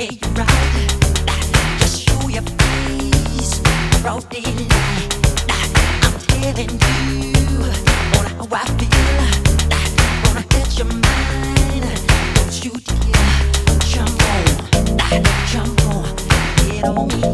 Yeah, you're right. Just show your face, broad daylight. I'm telling you on how I feel. Gonna catch your mind. Don't you dare jump on, get on me.